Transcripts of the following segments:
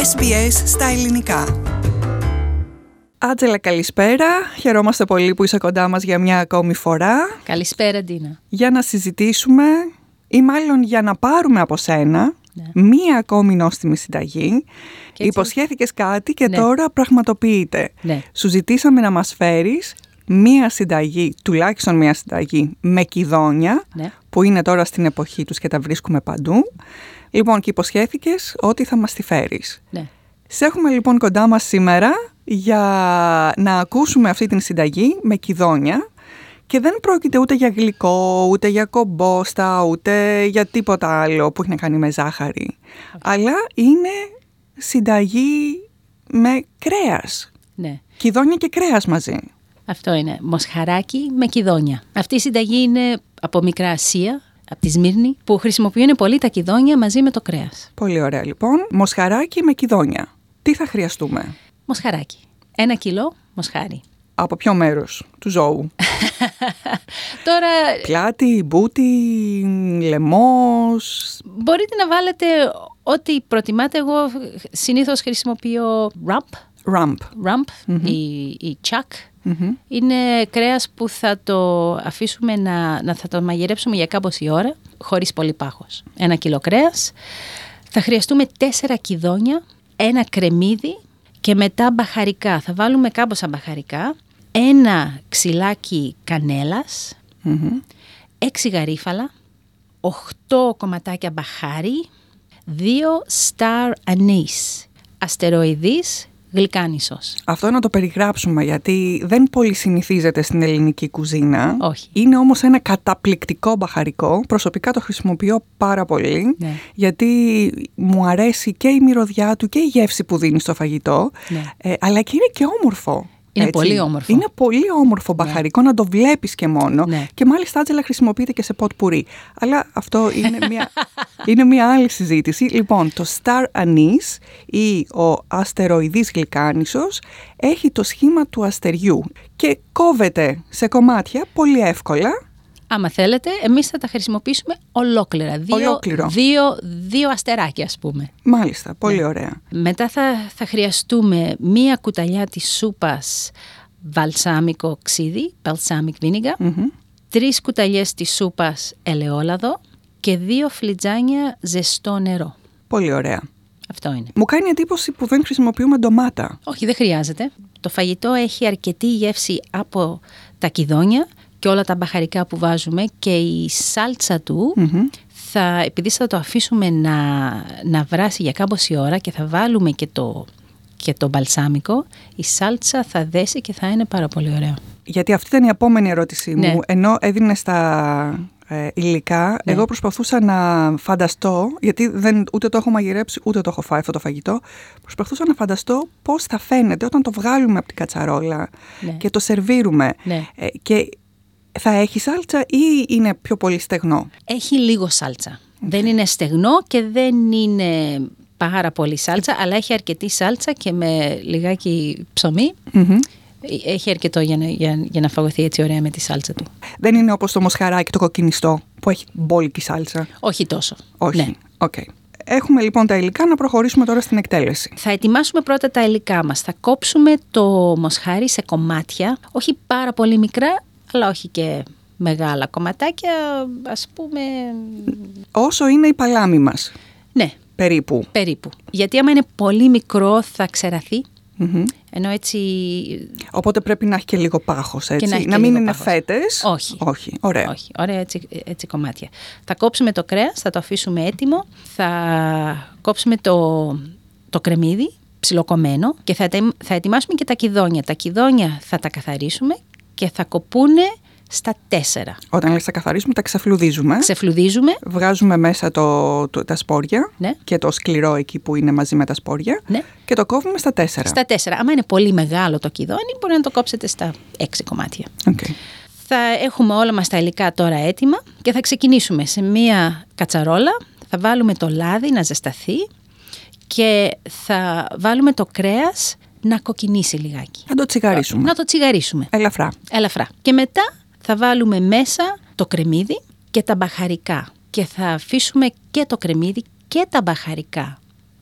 SBS στα ελληνικά. Άτζελα, καλησπέρα. Χαιρόμαστε πολύ που είσαι κοντά μας για μια ακόμη φορά. Καλησπέρα, Ντίνα. Για να συζητήσουμε, ή μάλλον για να πάρουμε από σένα, μία ακόμη νόστιμη συνταγή. Υποσχέθηκες κάτι και τώρα πραγματοποιείται. Σου ζητήσαμε να μας φέρεις μία συνταγή, τουλάχιστον μία συνταγή με κηδόνια, που είναι τώρα στην εποχή τους και τα βρίσκουμε παντού. Λοιπόν, και υποσχέθηκες ότι θα μας τη φέρεις. Σε έχουμε λοιπόν κοντά μας σήμερα για να ακούσουμε αυτή την συνταγή με κηδόνια και δεν πρόκειται ούτε για γλυκό, ούτε για κομπόστα, ούτε για τίποτα άλλο που έχει να κάνει με ζάχαρη. Αλλά είναι συνταγή με κρέας. Κηδόνια και κρέας μαζί. Αυτό είναι μοσχαράκι με κηδόνια. Αυτή η συνταγή είναι από Μικρά Ασία, από τη Σμύρνη, που χρησιμοποιούν πολύ τα κηδόνια μαζί με το κρέας. Πολύ ωραία λοιπόν. Μοσχαράκι με κηδόνια. Τι θα χρειαστούμε? Μοσχαράκι. 1 κιλό μοσχάρι. Από ποιο μέρος του ζώου? Τώρα... Πλάτη, μπούτι, λαιμός. Μπορείτε να βάλετε ό,τι προτιμάτε. Εγώ συνήθως χρησιμοποιώ rump ή chuck. Είναι κρέας που θα το αφήσουμε θα το μαγειρέψουμε για κάμποση ώρα, χωρίς πολύ πάχος. 1 κιλό κρέας. Θα χρειαστούμε 4 κηδόνια, 1 κρεμμύδι και μετά μπαχαρικά. Θα βάλουμε κάμποσα μπαχαρικά, 1 ξυλάκι κανέλας, 6 γαρίφαλα, 8 κομματάκια μπαχάρι, 2 star anise, αστεροειδής γλυκάνισος. Αυτό να το περιγράψουμε, γιατί δεν πολύ συνηθίζεται στην ελληνική κουζίνα. Όχι. Είναι όμως ένα καταπληκτικό μπαχαρικό. Προσωπικά το χρησιμοποιώ πάρα πολύ, γιατί μου αρέσει και η μυρωδιά του και η γεύση που δίνει στο φαγητό, αλλά και είναι και όμορφο. Είναι πολύ όμορφο. Είναι πολύ όμορφο μπαχαρικό, να το βλέπεις και μόνο. Και μάλιστα, Άτζελα, χρησιμοποιείται και σε ποτ πουρί. Αλλά αυτό είναι μια άλλη συζήτηση. Λοιπόν, το star anise ή ο αστεροειδής γλυκάνισος έχει το σχήμα του αστεριού και κόβεται σε κομμάτια πολύ εύκολα. Άμα θέλετε, εμείς θα τα χρησιμοποιήσουμε ολόκληρα. Δύο αστεράκια, ας πούμε. Μάλιστα, πολύ ωραία. Μετά θα χρειαστούμε 1 κουταλιά της σούπας βαλσάμικο ξύδι, balsamic vinegar, 3 κουταλιές της σούπας ελαιόλαδο και 2 φλιτζάνια ζεστό νερό. Πολύ ωραία. Αυτό είναι. Μου κάνει εντύπωση που δεν χρησιμοποιούμε ντομάτα. Όχι, δεν χρειάζεται. Το φαγητό έχει αρκετή γεύση από τα κηδόνια και όλα τα μπαχαρικά που βάζουμε, και η σάλτσα του επειδή θα το αφήσουμε να βράσει για κάμποση ώρα και θα βάλουμε και το μπαλσάμικο, η σάλτσα θα δέσει και θα είναι πάρα πολύ ωραία. Γιατί αυτή ήταν η επόμενη ερώτησή μου. Ενώ έδινε στα υλικά, εγώ προσπαθούσα να φανταστώ, γιατί ούτε το έχω μαγειρέψει ούτε το έχω φάει αυτό το φαγητό, προσπαθούσα να φανταστώ πώς θα φαίνεται όταν το βγάλουμε από την κατσαρόλα και το σερβίρουμε. Και θα έχει σάλτσα ή είναι πιο πολύ στεγνό? Έχει λίγο σάλτσα. Δεν είναι στεγνό και δεν είναι πάρα πολύ σάλτσα, αλλά έχει αρκετή σάλτσα και με λιγάκι ψωμί. Έχει αρκετό για να φαγωθεί έτσι ωραία με τη σάλτσα του. Δεν είναι όπως το μοσχαράκι το κοκκινιστό που έχει μπόλικη σάλτσα? Όχι τόσο. Όχι. Okay. Έχουμε λοιπόν τα υλικά, να προχωρήσουμε τώρα στην εκτέλεση. Θα ετοιμάσουμε πρώτα τα υλικά μας. Θα κόψουμε το μοσχάρι σε κομμάτια, όχι πάρα πολύ μικρά, αλλά όχι και μεγάλα κομματάκια, ας πούμε... Όσο είναι η παλάμη μας. Ναι. Περίπου. Γιατί άμα είναι πολύ μικρό θα ξεραθεί. Ενώ έτσι... Οπότε πρέπει να έχει και λίγο πάχος, έτσι. Να μην είναι φέτες. Όχι. Ωραία. Όχι. Ωραία έτσι κομμάτια. Θα κόψουμε το κρέας, θα το αφήσουμε έτοιμο. Θα κόψουμε το κρεμμύδι ψιλοκομμένο και θα ετοιμάσουμε και τα κηδόνια. Τα κηδόνια θα τα καθαρίσουμε και θα κοπούνε στα 4. Όταν λες θα καθαρίσουμε, τα ξεφλουδίζουμε. Βγάζουμε μέσα τα σπόρια και το σκληρό εκεί που είναι μαζί με τα σπόρια και το κόβουμε στα 4. Στα 4. Άμα είναι πολύ μεγάλο το κηδόνι, μπορεί να το κόψετε στα 6 κομμάτια. Θα έχουμε όλα μας τα υλικά τώρα έτοιμα και θα ξεκινήσουμε σε μία κατσαρόλα. Θα βάλουμε το λάδι να ζεσταθεί και θα βάλουμε το κρέας να κοκκινήσει λιγάκι. Να το τσιγαρίσουμε. Ελαφρά. Και μετά θα βάλουμε μέσα το κρεμμύδι και τα μπαχαρικά. Και θα αφήσουμε και το κρεμμύδι και τα μπαχαρικά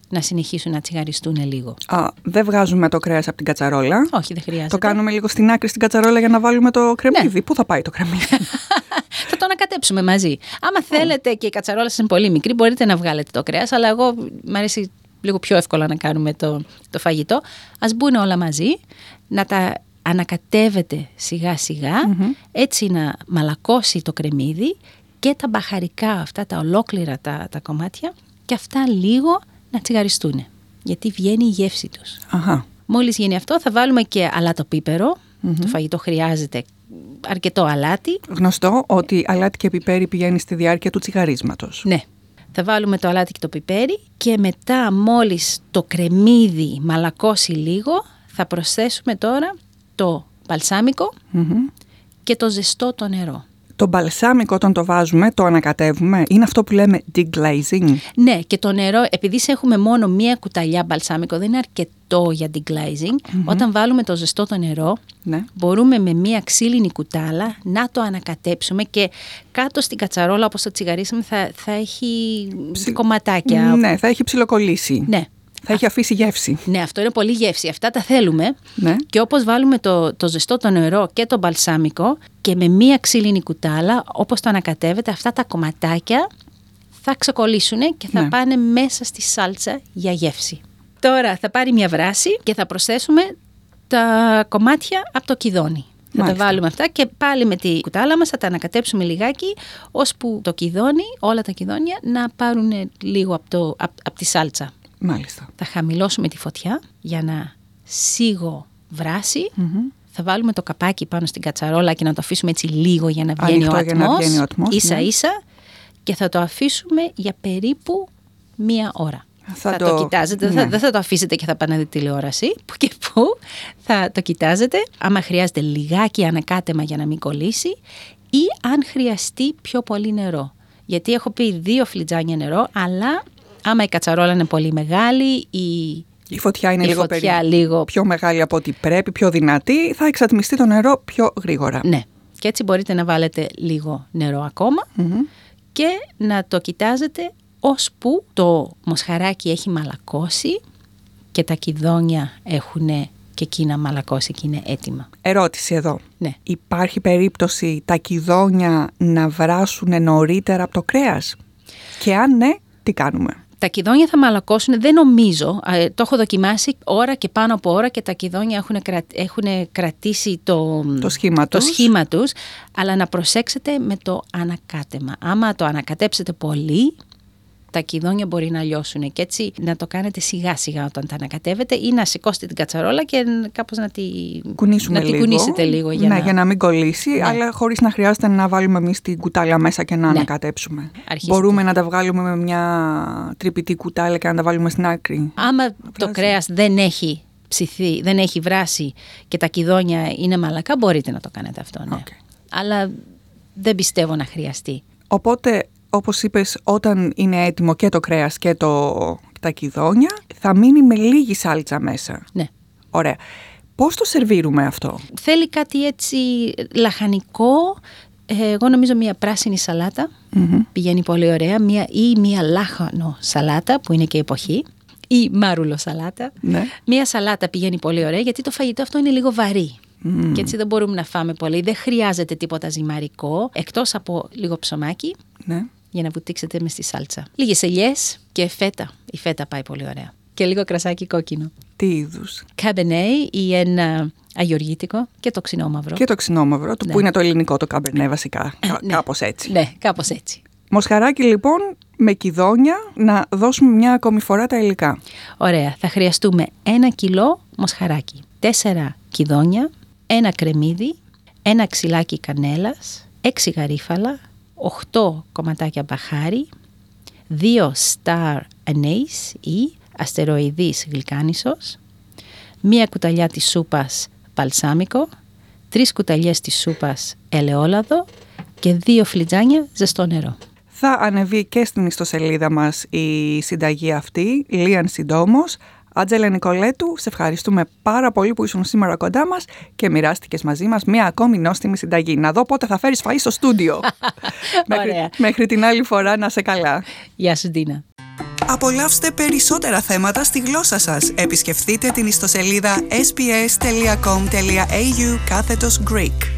να συνεχίσουν να τσιγαριστούν λίγο. Δεν βγάζουμε το κρέας από την κατσαρόλα. Όχι, δεν χρειάζεται. Το κάνουμε λίγο στην άκρη στην κατσαρόλα για να βάλουμε το κρεμμύδι. Ναι. Πού θα πάει το κρεμμύδι? Θα το ανακατέψουμε μαζί. Άμα θέλετε και η κατσαρόλα σας είναι πολύ μικρή, μπορείτε να βγάλετε το κρέας, αλλά εγώ μου αρέσει λίγο πιο εύκολα να κάνουμε το φαγητό. Ας μπουν όλα μαζί, να τα ανακατεύετε σιγά σιγά, έτσι να μαλακώσει το κρεμμύδι και τα μπαχαρικά αυτά, τα ολόκληρα τα κομμάτια, και αυτά λίγο να τσιγαριστούν, γιατί βγαίνει η γεύση τους. Μόλις γίνει αυτό θα βάλουμε και αλάτο-πίπερο. Το φαγητό χρειάζεται αρκετό αλάτι. Γνωστό ότι αλάτι και πιπέρι πηγαίνει στη διάρκεια του τσιγαρίσματος. Ναι. Θα βάλουμε το αλάτι και το πιπέρι και μετά μόλις το κρεμμύδι μαλακώσει λίγο θα προσθέσουμε τώρα το μπαλσάμικο και το ζεστό το νερό. Το μπαλσάμικο όταν το βάζουμε, το ανακατεύουμε, είναι αυτό που λέμε deglazing. Ναι, και το νερό, επειδή έχουμε μόνο μία κουταλιά μπαλσάμικο, δεν είναι αρκετό για deglazing. Όταν βάλουμε το ζεστό το νερό, μπορούμε με μία ξύλινη κουτάλα να το ανακατέψουμε και κάτω στην κατσαρόλα, όπως το τσιγαρίσαμε, θα έχει κομματάκια. Ναι, θα έχει ψιλοκολλήσει. Ναι. Θα έχει αφήσει γεύση. Ναι, αυτό είναι πολύ γεύση. Αυτά τα θέλουμε. Ναι. Και όπως βάλουμε το ζεστό το νερό και το μπαλσάμικο και με μία ξύλινη κουτάλα, όπως το ανακατεύετε, αυτά τα κομματάκια θα ξεκολλήσουν και θα πάνε μέσα στη σάλτσα για γεύση. Τώρα θα πάρει μια βράση και θα προσθέσουμε τα κομμάτια από το κιδόνι. Θα τα βάλουμε αυτά και πάλι με τη κουτάλα μας θα τα ανακατέψουμε λιγάκι, ώσπου το κιδόνι, όλα τα κιδόνια, να πάρουν λίγο από τη σάλτσα. Μάλιστα. Θα χαμηλώσουμε τη φωτιά για να σιγοβράσει. Θα βάλουμε το καπάκι πάνω στην κατσαρόλα και να το αφήσουμε έτσι λίγο για να βγαίνει ο ατμός, ίσα-ίσα, και θα το αφήσουμε για περίπου 1 ώρα. Θα το κοιτάζετε, δεν θα το αφήσετε και θα πάνε να δείτε τηλεόραση, που και που, θα το κοιτάζετε. Άμα χρειάζεται λιγάκι ανακάτεμα για να μην κολλήσει ή αν χρειαστεί πιο πολύ νερό. Γιατί έχω πει 2 φλιτζάνια νερό, αλλά άμα η κατσαρόλα είναι πολύ μεγάλη, η φωτιά είναι λίγο πιο μεγάλη από ό,τι πρέπει, πιο δυνατή, θα εξατμιστεί το νερό πιο γρήγορα. Ναι, και έτσι μπορείτε να βάλετε λίγο νερό ακόμα και να το κοιτάζετε ώσπου το μοσχαράκι έχει μαλακώσει και τα κιδόνια έχουν και εκείνα μαλακώσει και είναι έτοιμα. Ερώτηση εδώ. Ναι. Υπάρχει περίπτωση τα κιδόνια να βράσουν νωρίτερα από το κρέας? Και αν ναι, τι κάνουμε? Τα κιδόνια θα μαλακώσουν, δεν νομίζω. Το έχω δοκιμάσει ώρα και πάνω από ώρα και τα κιδόνια έχουν κρατήσει το σχήμα τους. Αλλά να προσέξετε με το ανακάτεμα. Άμα το ανακατέψετε πολύ, τα κιδόνια μπορεί να λιώσουν. Και έτσι να το κάνετε σιγά σιγά όταν τα ανακατεύετε ή να σηκώσετε την κατσαρόλα και κάπως να την κουνήσετε λίγο. Για να μην κολλήσει, αλλά χωρίς να χρειάζεται να βάλουμε εμείς την κουτάλια μέσα και να ανακατέψουμε. Μπορούμε να τα βγάλουμε με μια τρυπητή κουτάλια και να τα βάλουμε στην άκρη. Άμα το κρέας δεν έχει ψηθεί, δεν έχει βράσει και τα κιδόνια είναι μαλακά, μπορείτε να το κάνετε αυτό. Ναι. Αλλά δεν πιστεύω να χρειαστεί. Οπότε, όπως είπες, όταν είναι έτοιμο και το κρέας και τα κιδόνια, θα μείνει με λίγη σάλτσα μέσα. Ναι. Ωραία. Πώς το σερβίρουμε αυτό? Θέλει κάτι έτσι λαχανικό. Εγώ νομίζω μια πράσινη σαλάτα πηγαίνει πολύ ωραία. Μια λάχανο σαλάτα που είναι και εποχή. Ή μάρουλο σαλάτα. Ναι. Μια σαλάτα πηγαίνει πολύ ωραία γιατί το φαγητό αυτό είναι λίγο βαρύ. Και έτσι δεν μπορούμε να φάμε πολύ. Δεν χρειάζεται τίποτα ζυμαρικό, εκτός από λίγο ψωμάκι. Ναι. Για να βουτήξετε μες στη σάλτσα. Λίγες ελιές και φέτα. Η φέτα πάει πολύ ωραία. Και λίγο κρασάκι κόκκινο. Τι είδους? Καμπερνέ ή ένα αγιοργίτικο και το ξινόμαυρο. Και το ξινόμαυρο, ναι. Που είναι το ελληνικό το καμπερνέ βασικά. Ναι. Κάπως έτσι. Ναι, κάπως έτσι. Μοσχαράκι λοιπόν με κιδόνια, να δώσουμε μια ακόμη φορά τα υλικά. Ωραία. Θα χρειαστούμε 1 κιλό μοσχαράκι, 4 κιδόνια, 1 κρεμμύδι, 1 ξυλάκι κανέλας, 6 γαρίφαλα, 8 κομματάκια μπαχάρι, 2 star anise ή αστεροειδής γλυκάνισσος, 1 κουταλιά της σούπας μπαλσάμικο, 3 κουταλιές της σούπας ελαιόλαδο και 2 φλιτζάνια ζεστό νερό. Θα ανεβεί και στην ιστοσελίδα μας η συνταγή αυτή, λίαν συντόμως. Άντζελα Νικολέτου, σε ευχαριστούμε πάρα πολύ που ήσουν σήμερα κοντά μας και μοιράστηκες μαζί μας μια ακόμη νόστιμη συνταγή. Να δω πότε θα φέρεις φαΐ στο στούντιο. Μέχρι την άλλη φορά, να σε καλά. Γεια σου, Ντίνα. Απολαύστε περισσότερα θέματα στη γλώσσα σας. Επισκεφτείτε την ιστοσελίδα sbs.com.au/Greek.